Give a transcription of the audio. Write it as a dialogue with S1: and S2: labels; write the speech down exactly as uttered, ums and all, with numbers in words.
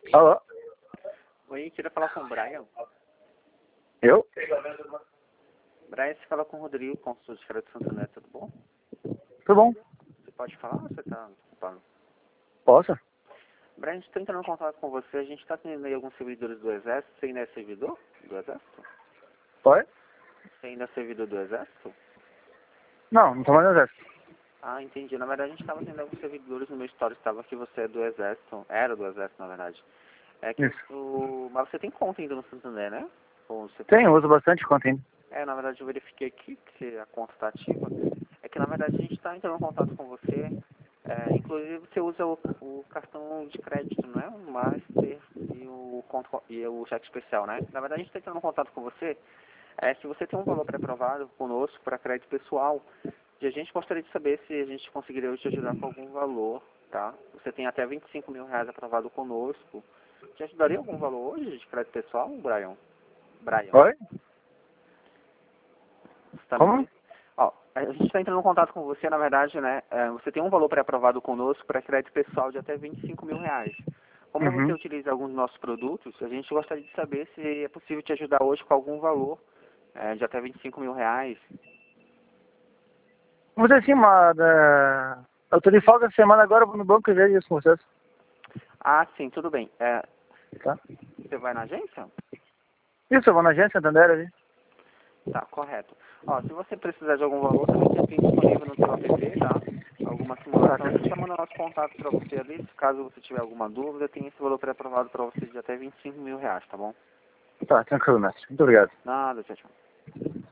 S1: Alô?
S2: Oi, queria falar com o Brian.
S1: Eu?
S2: Brian, você fala com o Rodrigo, consultor de Feira de Santander, tudo bom?
S1: Tudo bom?
S2: Você pode falar ou você está ocupado?
S1: Posso?
S2: Brian, a gente está entrando em contato com você, a gente está tendo aí alguns servidores do Exército, você ainda é servidor do Exército?
S1: Oi?
S2: Você ainda é servidor do Exército?
S1: Não, não tô mais no exército.
S2: Ah, entendi. Na verdade, a gente estava tendo alguns servidores no meu histórico, estava que você é do Exército, era do Exército, na verdade. É que
S1: Isso.
S2: o... Mas você tem conta ainda no Santander, né? Ou você
S1: Tem, eu uso bastante conta ainda.
S2: É, na verdade eu verifiquei aqui que a conta está ativa. É que na verdade a gente está entrando em contato com você. É, inclusive você usa o, o cartão de crédito, né? O Master e o, conto, e o cheque especial, né? Na verdade a gente está entrando em contato com você. É, se você tem um valor pré-aprovado conosco para crédito pessoal, e a gente gostaria de saber se a gente conseguiria te ajudar com algum valor, tá? Você tem até vinte e cinco mil reais aprovado conosco. Te ajudaria algum valor hoje de crédito pessoal, Brian? Brian?
S1: Oi?
S2: Você tá me
S1: Como?
S2: ouvindo? Ó, a gente está entrando em contato com você, na verdade, né? é, Você tem um valor pré-aprovado conosco para crédito pessoal de até vinte e cinco mil reais. Como você
S1: Uhum.
S2: utiliza alguns dos nossos produtos, a gente gostaria de saber se é possível te ajudar hoje com algum valor é, de até vinte e cinco mil reais.
S1: Vamos dizer assim, mas... é, eu tô de folga essa semana agora, eu vou no banco e vejo isso com vocês.
S2: Ah, sim, tudo bem. É,
S1: Tá?
S2: você vai na agência?
S1: Isso, eu vou na agência Santander ali.
S2: Tá, correto. Ó, se você precisar de algum valor, também tem disponível no seu app, tá? Alguma
S1: Tá,
S2: simulação, a gente
S1: tranquilo.
S2: já manda nosso contato para você ali. Se caso você tiver alguma dúvida, tem esse valor pré-aprovado para você de até vinte e cinco mil reais, tá bom?
S1: Tá, tranquilo, mestre. Muito obrigado.
S2: Nada, tchau, tchau.